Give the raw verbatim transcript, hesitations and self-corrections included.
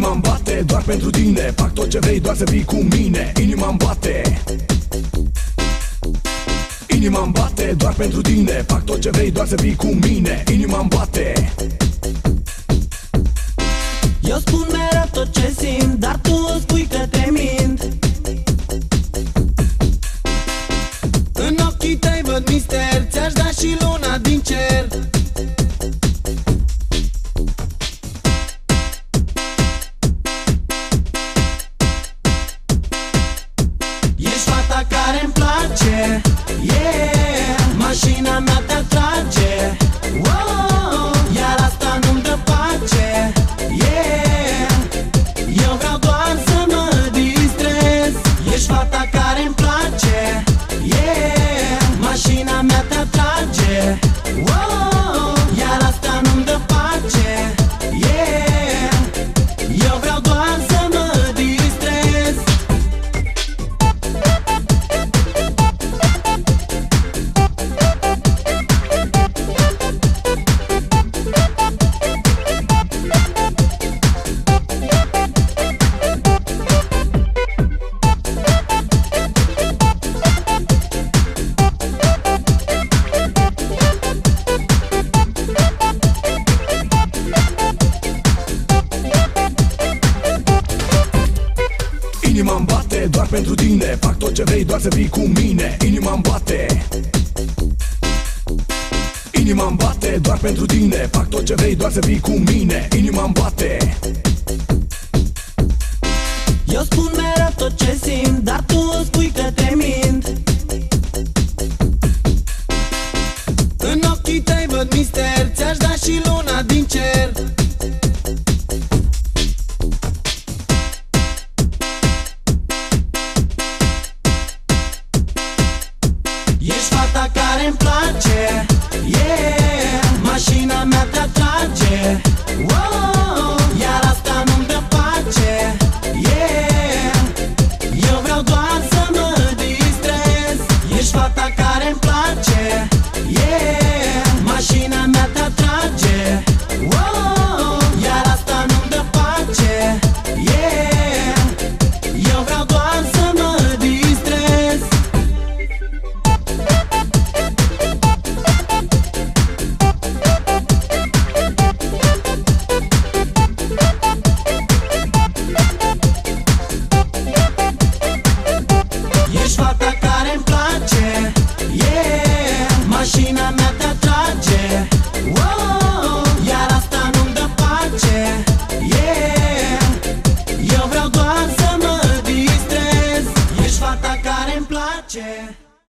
Inima-mi bate doar pentru tine, fac tot ce vrei doar să fii cu mine. Inima-mi bate, inima-mi bate doar pentru tine, fac tot ce vrei doar să fii cu mine. Inima-mi bate. Eu spun mereu tot ce simt, dar tu spui că te mint. În ochii tăi văd mister, ți-aș da și luna din cer. Ești fata care-mi place, yeah. Mașina mea te atrage, wow. Iar asta nu-mi dă pace, yeah. Eu vreau doar să mă distrez. Ești fata care-mi place, yeah. Mașina mea te atrage, wow. Iar asta nu-mi dă pace, yeah. Eu vreau doar să mă distrez. Inima-mi bate doar pentru tine, fac tot ce vrei doar să fii cu mine. Inima-mi bate, inima-mi bate doar pentru tine, fac tot ce vrei doar să fii cu mine. Inima-mi bate. Eu spun mereu tot ce simt, dar tu spui că te mint. În ochii tăi văd mister, ți-aș da și luna din cer. Ești fata care-mi place, yeah. Mașina mea te atrage, wow.